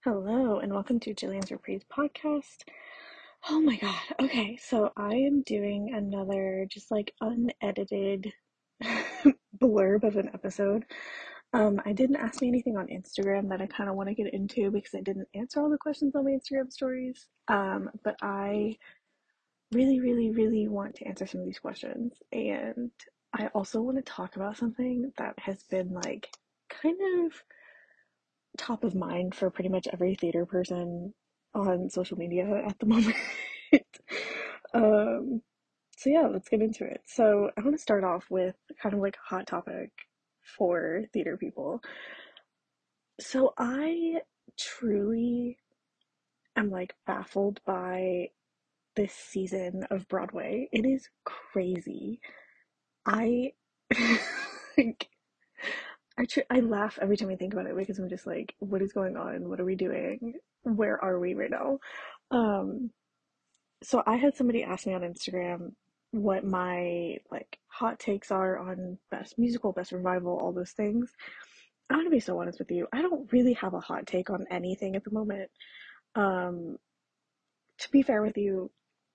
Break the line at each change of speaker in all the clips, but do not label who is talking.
Hello and welcome to Jillian's Reprise podcast. Oh my god. Okay, so I am doing another just like unedited blurb of an episode. I didn't ask me anything on Instagram that I kind of want to get into because I didn't answer all the questions on my Instagram stories. But I really, really, really want to answer some of these questions. And I also want to talk about something that has been like kind of top of mind for pretty much every theater person on social media at the moment. um, so yeah, let's get into it. So I want to start off with kind of like a hot topic for theater people. So I truly am like baffled by this season of Broadway. It is crazy. I like I laugh every time I think about it because I'm just like, what is going on? What are we doing? Where are we right now? Um, so I had somebody ask me on Instagram what my like hot takes are on best musical, best revival, all those things. I'm gonna be so honest with you. I don't really have a hot take on anything at the moment. Um, to be fair with you,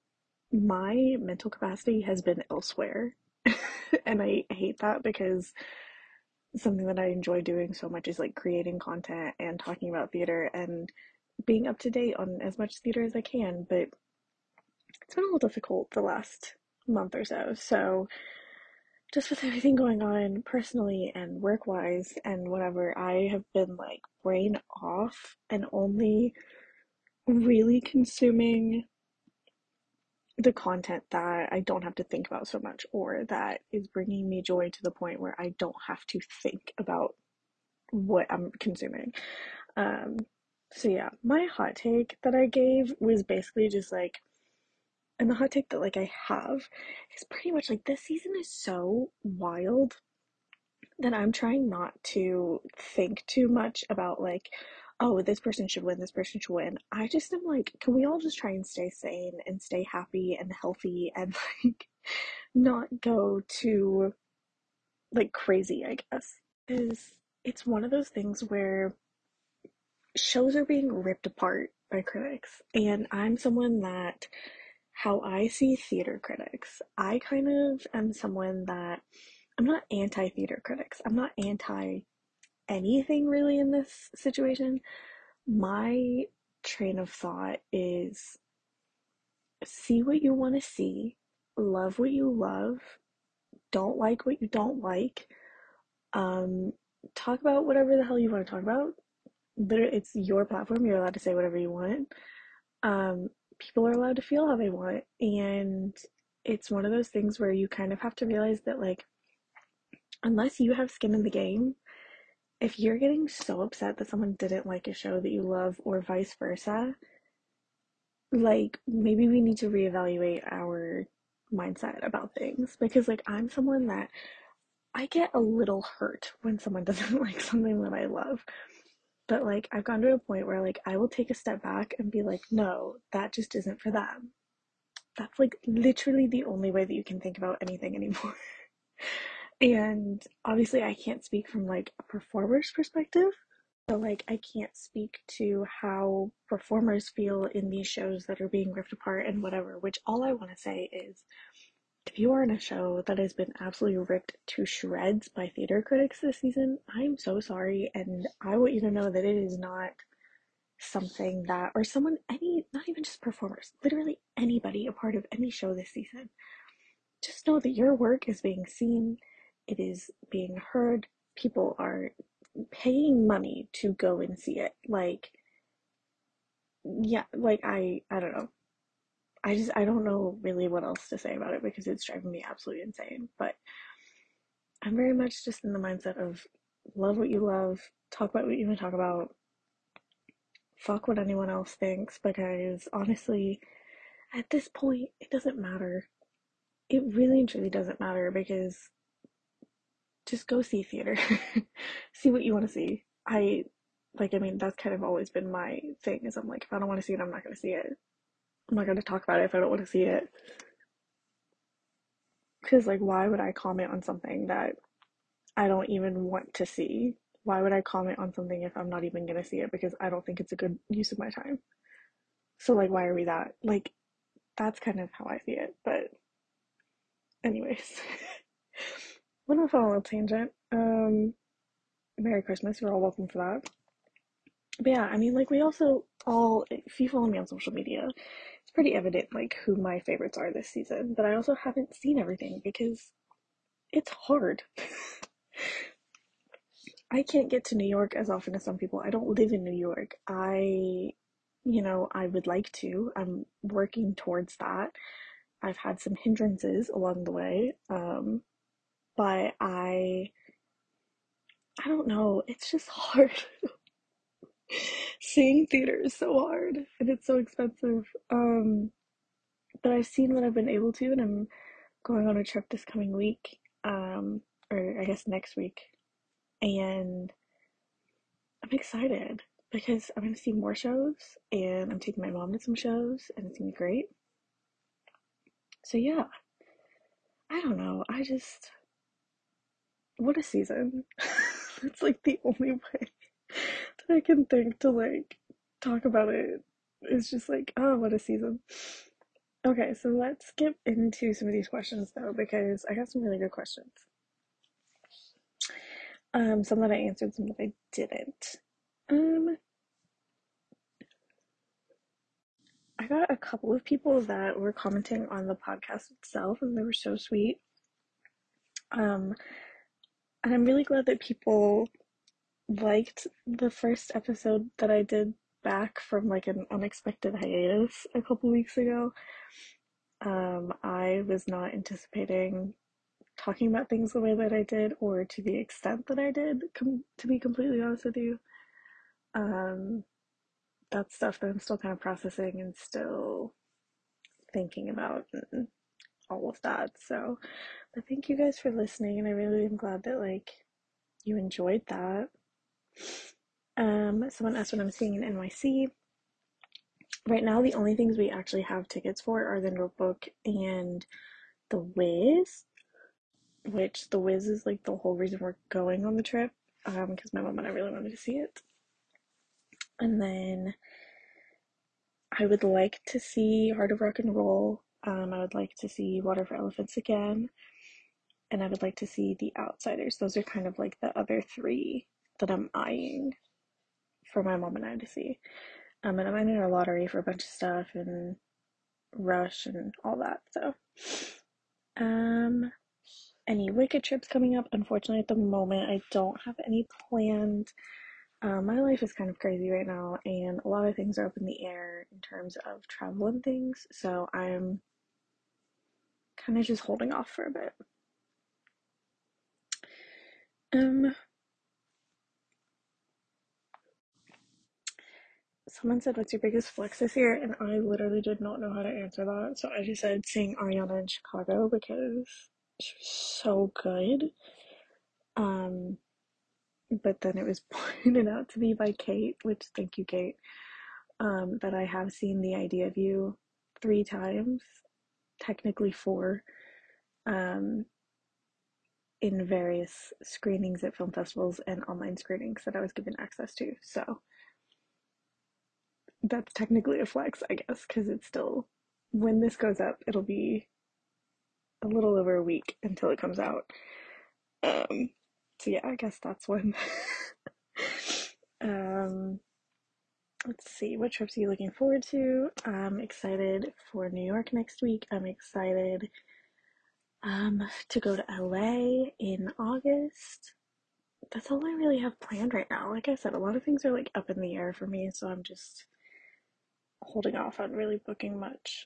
my mental capacity has been elsewhere. And I hate that because something that I enjoy doing so much is like creating content and talking about theater and being up to date on as much theater as I can. But it's been a little difficult the last month or so. So, just with everything going on personally and work wise and whatever, I have been like brain off and only really consuming the content that I don't have to think about so much or that is bringing me joy to the point where I don't have to think about what I'm consuming. Um, so yeah, my hot take that I gave was basically just like, and the hot take that like I have is pretty much like this season is so wild that I'm trying not to think too much about like, oh, this person should win, this person should win. I just am like, can we all just try and stay sane and stay happy and healthy and like not go too like crazy, I guess. Is it's one of those things where shows are being ripped apart by critics. And I'm someone that, how I see theater critics, I kind of am someone that I'm not anti theater critics. I'm not anti anything really in this situation. My train of thought is see what you want to see, love what you love, don't like what you don't like. Um, talk about whatever the hell you want to talk about. It's your platform. You're allowed to say whatever you want. um, People are allowed to feel how they want. And it's one of those things where you kind of have to realize that, like, unless you have skin in the game, if you're getting so upset that someone didn't like a show that you love, or vice versa, like, maybe we need to reevaluate our mindset about things. Because, like, I'm someone that I get a little hurt when someone doesn't like something that I love. But, like, I've gotten to a point where, like, I will take a step back and be like, no, that just isn't for them. That's like literally the only way that you can think about anything anymore. And obviously, I can't speak from like a performer's perspective. So, like, I can't speak to how performers feel in these shows that are being ripped apart and whatever, which all I want to say is if you are in a show that has been absolutely ripped to shreds by theater critics this season, I'm so sorry. And I want you to know that it is not something that, or someone, any, not even just performers, literally anybody a part of any show this season, just know that your work is being seen, it is being heard, people are paying money to go and see it. Like, yeah, like I don't know. I don't know really what else to say about it because it's driving me absolutely insane. But I'm very much just in the mindset of love what you love, talk about what you want to talk about, fuck what anyone else thinks, because honestly, at this point, it doesn't matter. It really and truly doesn't matter because just go see theater. See what you want to see. I mean, that's kind of always been my thing is I'm like, if I don't want to see it, I'm not going to see it. I'm not going to talk about it if I don't want to see it. Because, like, why would I comment on something that I don't even want to see? why would I comment on something if I'm not even gonna see it because I don't think it's a good use of my time? So like, why are we that? Like, that's kind of how I see it. But anyways, went off on a little tangent. Merry Christmas. You're all welcome for that. But yeah, I mean, like, we also all, if you follow me on social media, it's pretty evident, like, who my favorites are this season. But I also haven't seen everything because it's hard. I can't get to New York as often as some people. I don't live in New York. I would like to. I'm working towards that. I've had some hindrances along the way. But I don't know. It's just hard. Seeing theater is so hard and it's so expensive. But I've seen what I've been able to, and I'm going on a trip this coming week, or I guess next week, and I'm excited because I'm gonna see more shows, and I'm taking my mom to some shows, and it's gonna be great. So yeah, I don't know. What a season. It's like the only way that I can think to like talk about it. It's just like, oh, what a season. Okay, so let's skip into some of these questions though, because I got some really good questions. Some that I answered, some that I didn't. Um, I got a couple of people that were commenting on the podcast itself, and they were so sweet. Um, and I'm really glad that people liked the first episode that I did back from like an unexpected hiatus a couple weeks ago. I was not anticipating talking about things the way that I did, or to the extent that I did, to be completely honest with you. Um, that's stuff that I'm still kind of processing and still thinking about and all of that. So, but thank you guys for listening, and I really am glad that like you enjoyed that. Someone asked what I'm seeing in NYC. Right now, the only things we actually have tickets for are the Notebook and the Wiz, which the Wiz is like the whole reason we're going on the trip, because my mom and I really wanted to see it. And then I would like to see Heart of Rock and Roll. I would like to see Water for Elephants again, and I would like to see The Outsiders. Those are kind of like the other three that I'm eyeing for my mom and I to see. And I'm in our lottery for a bunch of stuff and Rush and all that. So, um, any Wicked trips coming up? Unfortunately, at the moment, I don't have any planned. My life is kind of crazy right now, and a lot of things are up in the air in terms of travel and things. So I'm kind of just holding off for a bit. Um, Someone said, "What's your biggest flex this year?" And I literally did not know how to answer that, so I just said seeing Ariana in Chicago because she was so good. Um, but then it was pointed out to me by Kate, which thank you, Kate, that I have seen The Idea of You 3 times, technically four, um, in various screenings at film festivals and online screenings that I was given access to. So that's technically a flex, I guess, because it's still, when this goes up, it'll be a little over a week until it comes out. Um, so yeah, I guess that's one. um, let's see, what trips are you looking forward to? I'm excited for New York next week. I'm excited to go to LA in August. That's all I really have planned right now. Like I said, a lot of things are like up in the air for me, so I'm just holding off on really booking much.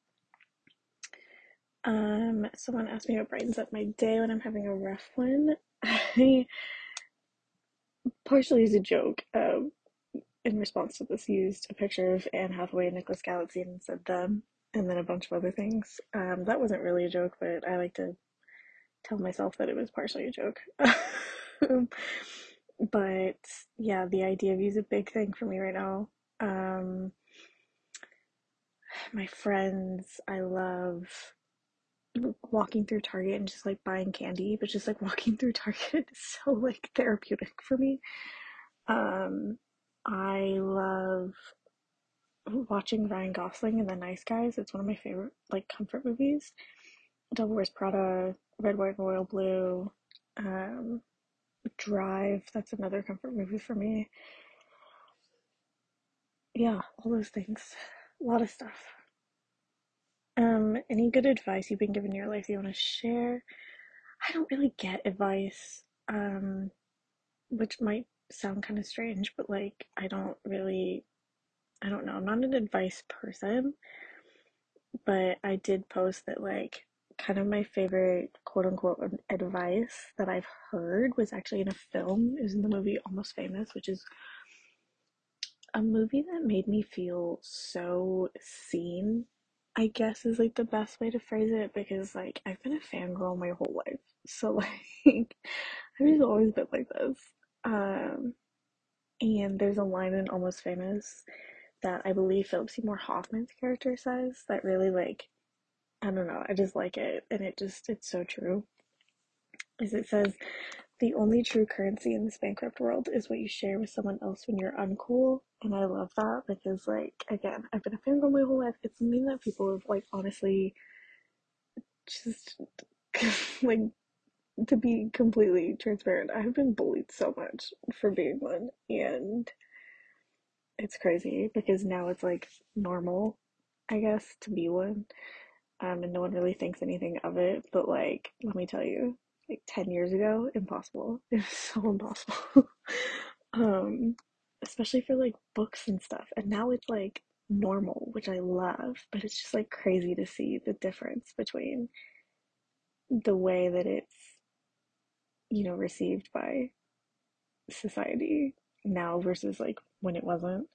Someone asked me what brightens up my day when I'm having a rough one. I, partially as a joke, in response to this, used a picture of Anne Hathaway and Nicholas Galitzine and said them, and then a bunch of other things. That wasn't really a joke, but I like to tell myself that it was partially a joke. But yeah, the idea of you is a big thing for me right now. My friends, I love walking through Target and just like buying candy, but just like walking through Target is so like therapeutic for me. Um, I love watching Ryan Gosling in The Nice Guys. It's one of my favorite like comfort movies. Devil Wears Prada, Red, White, and Royal Blue, um, Drive. That's another comfort movie for me. Yeah, all those things. A lot of stuff. Any good advice you've been given in your life you want to share? I don't really get advice, which might sound kind of strange, but like I don't know, I'm not an advice person, but I did post that like kind of my favorite quote unquote advice that I've heard was actually in a film. It was in the movie Almost Famous, which is a movie that made me feel so seen, I guess is like the best way to phrase it, because like I've been a fangirl my whole life. So like I've just always been like this. Um and there's a line in Almost Famous that I believe Philip Seymour Hoffman's character says that really like I don't know, I just like it, and it's so true. Is it says the only true currency in this bankrupt world is what you share with someone else when you're uncool. And I love that because, like, again, I've been a fangirl my whole life. It's something that people have, like, honestly just, like, to be completely transparent, I've been bullied so much for being one. And it's crazy because now it's, like, normal, I guess, to be one. And no one really thinks anything of it. But, like, let me tell you, like 10 years ago, impossible. It was so impossible. um, Especially for like books and stuff. And now it's like normal, which I love, but it's just like crazy to see the difference between the way that it's, received by society now versus like when it wasn't.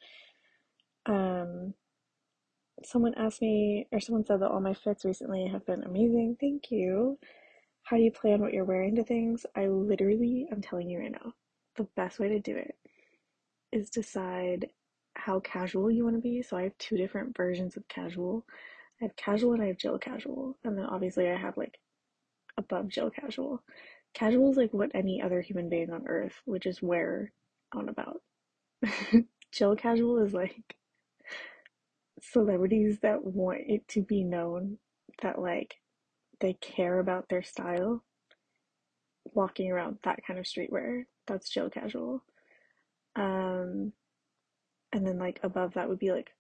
Um, Someone asked me, or someone said that all my fits recently have been amazing. Thank you. How do you plan what you're wearing to things? I'm telling you right now, the best way to do it is decide how casual you want to be. So I have two different versions of casual. I have casual and I have Jill casual. And then obviously I have like above Jill casual. Casual is like what any other human being on earth would just wear on about. Jill casual is like celebrities that want it to be known that like they care about their style walking around that kind of streetwear. That's Jill casual. Um, and then like above that would be like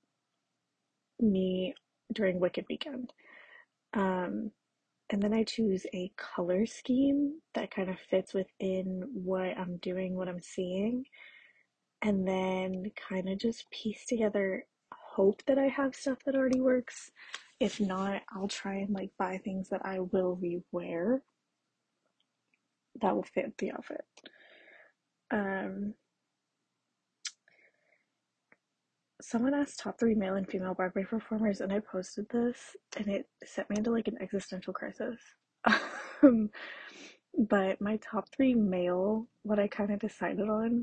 me during Wicked Weekend. Um, and then I choose a color scheme that kind of fits within what I'm doing, what I'm seeing, and then kind of just piece together, hope that I have stuff that already works. If not, I'll try and like buy things that I will rewear that will fit the outfit. Um, Someone asked top three male and female Broadway performers, and I posted this, and it sent me into like an existential crisis. um, but my top three male, what I kind of decided on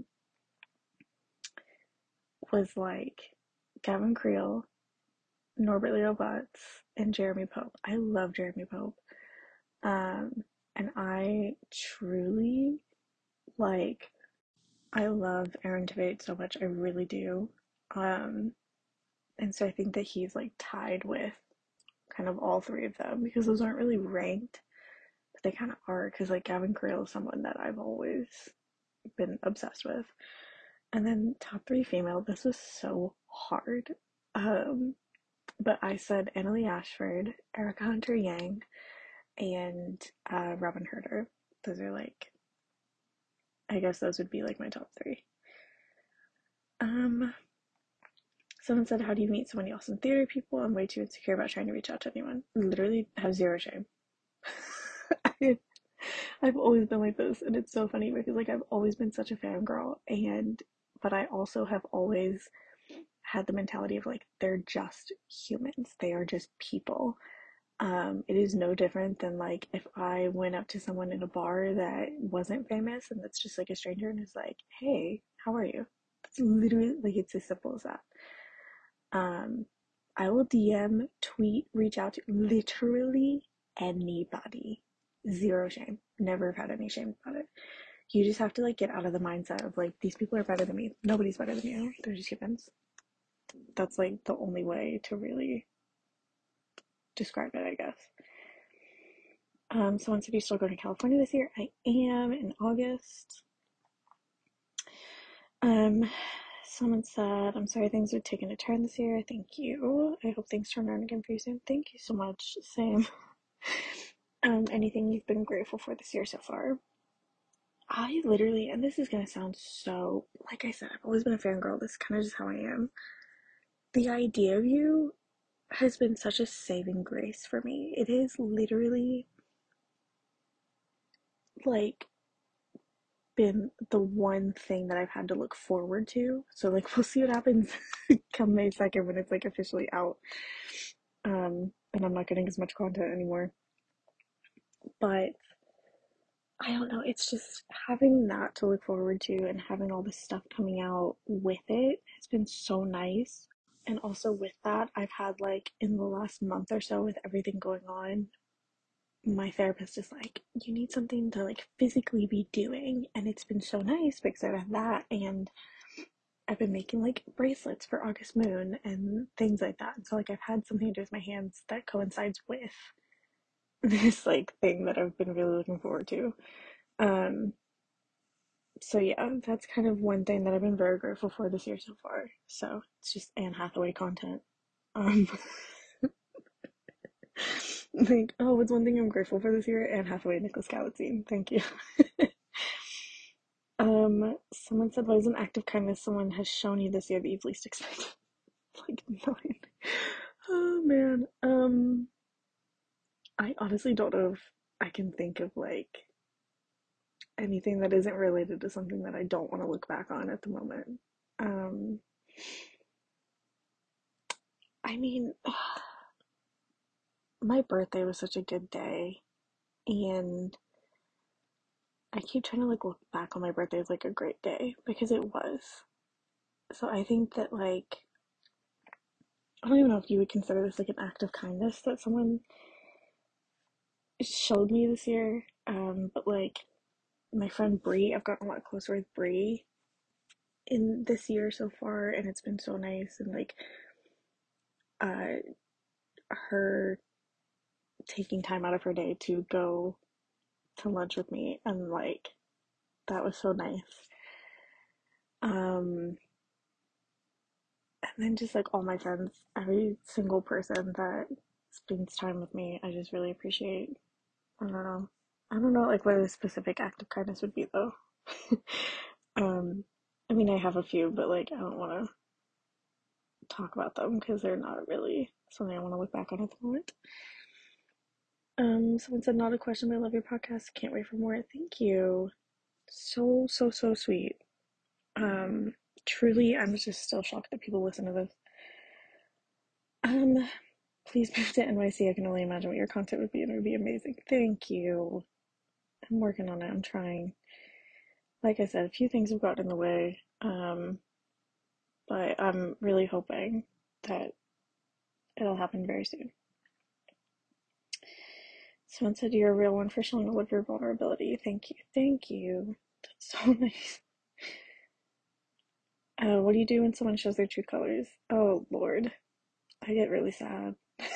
was like Gavin Creel, Norbert Leo Butz, and Jeremy Pope. I love Jeremy Pope. Um, and I truly like, I love Aaron Tveit so much. I really do. Um, and so I think that he's like tied with kind of all three of them because those aren't really ranked, but they kind of are because like Gavin Creel is someone that I've always been obsessed with. And then top three female, this was so hard. Um, but I said Annalie Ashford, Erica Hunter Yang, and Robin Herder. Those are like, I guess those would be like my top three. Um, Someone said, how do you meet so many awesome theater people? I'm way too insecure about trying to reach out to anyone. Literally have zero shame. I've always been like this, and it's so funny because like I've always been such a fangirl, and but I also have always had the mentality of like they're just humans, they are just people. It is no different than like if I went up to someone in a bar that wasn't famous and that's just like a stranger and is like, hey, how are you? That's literally like it's as simple as that. Um, I will DM, tweet, reach out to literally anybody. Zero shame. Never have had any shame about it. You just have to like get out of the mindset of like these people are better than me. Nobody's better than you. They're just humans. That's like the only way to really describe it, I guess. Someone said you still going to California this year. I am in August. Um, Someone said, I'm sorry things are taking a turn this year. Thank you. I hope things turn around again for you soon. Thank you so much. Same. Anything you've been grateful for this year so far? I literally, and this is gonna sound so, like I said, I've always been a fangirl. This is kind of just how I am. The idea of you has been such a saving grace for me. It is literally like been the one thing that I've had to look forward to. So like we'll see what happens come May 2nd when it's like officially out. And I'm not getting as much content anymore. But I don't know, it's just having that to look forward to and having all this stuff coming out with it has been so nice. And also with that, I've had like in the last month or so with everything going on, my therapist is like, you need something to like physically be doing. And it's been so nice because I've had that, and I've been making like bracelets for August Moon and things like that. And so like I've had something to do with my hands that coincides with this like thing that I've been really looking forward to. Um so yeah, that's kind of one thing that I've been very grateful for this year so far. So it's just Anne Hathaway content. Um like, oh, what's one thing I'm grateful for this year? Anne Hathaway, Nicholas Galitzine. Thank you. Someone said, what is an act of kindness someone has shown you this year that you've least expected? Like nine. Oh man. I honestly don't know if I can think of like anything that isn't related to something that I don't want to look back on at the moment. Um, I mean, my birthday was such a good day, and I keep trying to like look back on my birthday as like a great day because it was. So I think that like I don't even know if you would consider this like an act of kindness that someone showed me this year. But like my friend Bree, I've gotten a lot closer with Bree in this year so far, and it's been so nice. And like uh her taking time out of her day to go to lunch with me, and like that was so nice. Um and then just like all my friends, every single person that spends time with me, I just really appreciate. I don't know. I don't know like what a specific act of kindness would be though. um I mean I have a few, but like I don't want to talk about them because they're not really something I want to look back on at the moment. Someone said, not a question, but I love your podcast. Can't wait for more. Thank you. So, so, so sweet. Um, Truly, I'm just still shocked that people listen to this. Um, Please move to NYC. I can only imagine what your content would be, and it would be amazing. Thank you. I'm working on it. I'm trying. Like I said, a few things have gotten in the way. But I'm really hoping that it'll happen very soon. Someone said you're a real one for showing all of your vulnerability. Thank you. Thank you. That's so nice. What do you do when someone shows their true colors? Oh, Lord. I get really sad.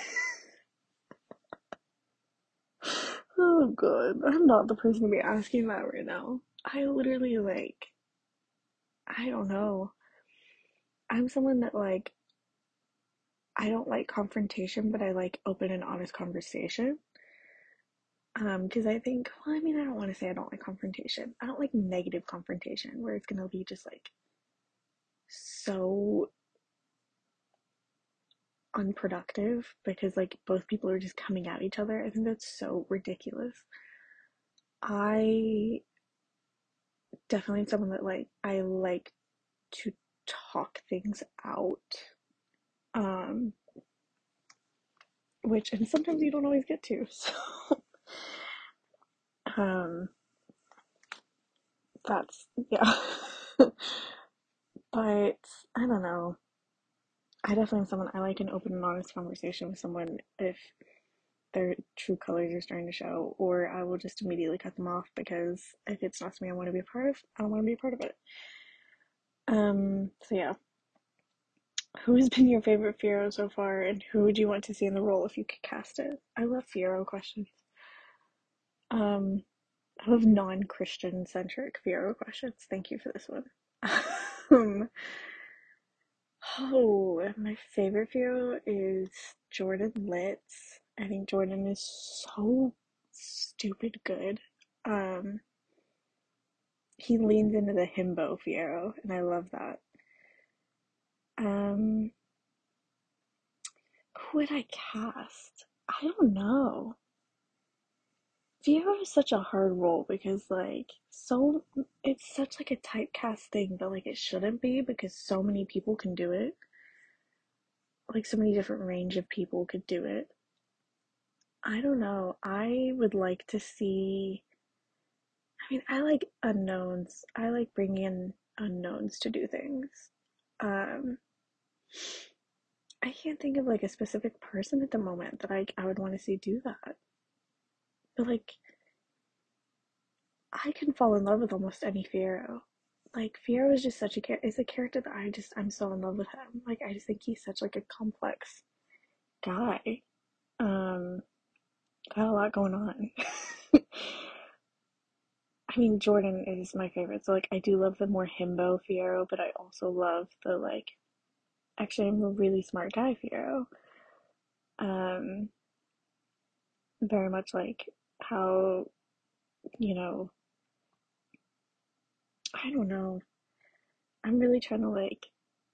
Oh, God. I'm not the person to be asking that right now. I literally, like, I don't know. I'm someone that, like, I don't like confrontation, but I like open and honest conversation. Because I think, well, I mean, I don't want to say I don't like confrontation. I don't like negative confrontation where it's gonna be just like so unproductive because like both people are just coming at each other. I think that's so ridiculous. I definitely am someone that like I like to talk things out. Um, which and sometimes you don't always get to. So um that's yeah. But I don't know. I definitely am someone I like an open and honest conversation with someone if their true colors are starting to show, or I will just immediately cut them off because if it's not something I want to be a part of, I don't want to be a part of it. So yeah. Who has been your favorite Fiero so far, and who would you want to see in the role if you could cast it? I love Fiero questions. Um, I love non-Christian centric Fiero questions. Thank you for this one. um, oh, my favorite Fiero is Jordan Litz. I think Jordan is so stupid good. Um, he leans into the himbo Fiero, and I love that. Um, who would I cast? I don't know. Fiero is such a hard role because it's such like a typecast thing, but like it shouldn't be because so many people can do it. Like so many different range of people could do it. I don't know. I would like to see. I mean, I like unknowns. I like bringing in unknowns to do things. Um, I can't think of like a specific person at the moment that I would want to see do that. But like, I can fall in love with almost any Fiero. Like Fiero is just such is a character that I'm so in love with him. Like I just think he's such like a complex guy. Um, got a lot going on. I mean, Jordan is my favorite. So like I do love the more himbo Fiero, but I also love the like actually I'm a really smart guy Fiero. Um, very much like how, you know, I don't know. I'm really trying to like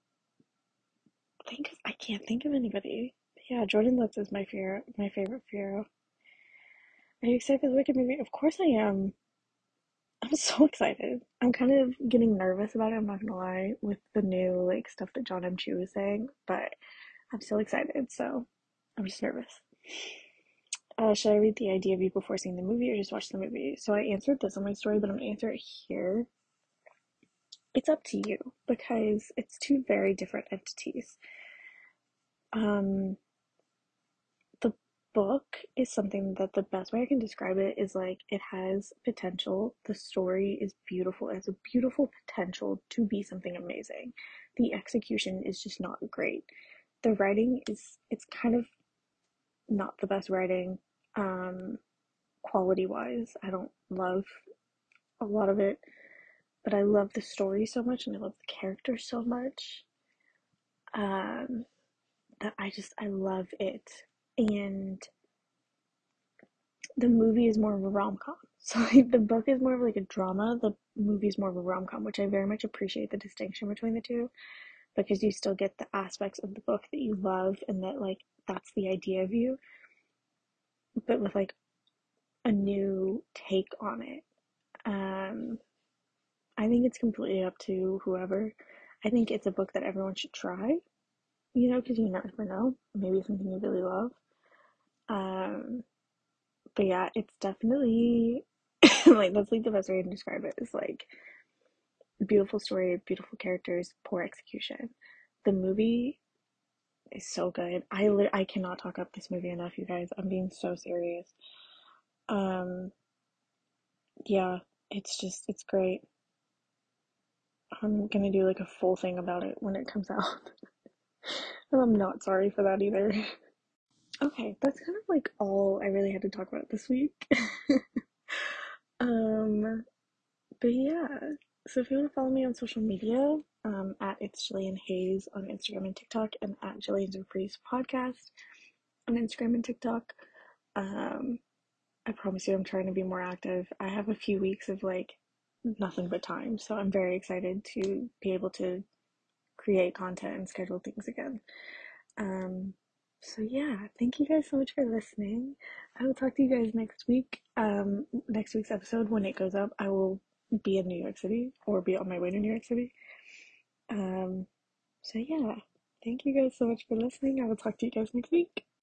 I can't think of anybody. Yeah, Jordan Lutz is my favorite Fiero. Are you excited for the Wicked movie? Of course I am. I'm so excited. I'm kind of getting nervous about it, I'm not gonna lie, with the new like stuff that John M. Chu is saying, but I'm still excited, so I'm just nervous. Should I read the idea of you before seeing the movie or just watch the movie? So I answered this on my story, but I'm gonna answer it here. It's up to you because it's two very different entities. Um, the book is something that the best way I can describe it is like it has potential. The story is beautiful. It has a beautiful potential to be something amazing. The execution is just not great. The writing is it's kind of not the best writing quality wise. I don't love a lot of it, but I love the story so much and I love the characters so much. Um that I love it. And the movie is more of a rom-com. So like the book is more of like a drama, the movie is more of a rom-com, which I very much appreciate the distinction between the two because you still get the aspects of the book that you love and that like that's the idea of you, but with like a new take on it. Um I think it's completely up to whoever. I think it's a book that everyone should try, because you never know. Maybe it's something you really love. Um but yeah, it's definitely like that's like the best way to describe it is like beautiful story, beautiful characters, poor execution. The movie is so good. I cannot talk up this movie enough, you guys. I'm being so serious. Um, yeah, it's great. I'm gonna do like a full thing about it when it comes out. And I'm not sorry for that either. Okay, that's kind of like all I really had to talk about this week. um, But yeah, so if you want to follow me on social media, at It's Jillian Hayes on Instagram and TikTok, and at Jillian's Reprise Podcast on Instagram and TikTok. Um, I promise you, I'm trying to be more active. I have a few weeks of like nothing but time, so I'm very excited to be able to create content and schedule things again. Um, so yeah, thank you guys so much for listening. I will talk to you guys next week. Next week's episode, when it goes up, I will be in New York City or be on my way to New York City. Um, so yeah, thank you guys so much for listening. I will talk to you guys next week.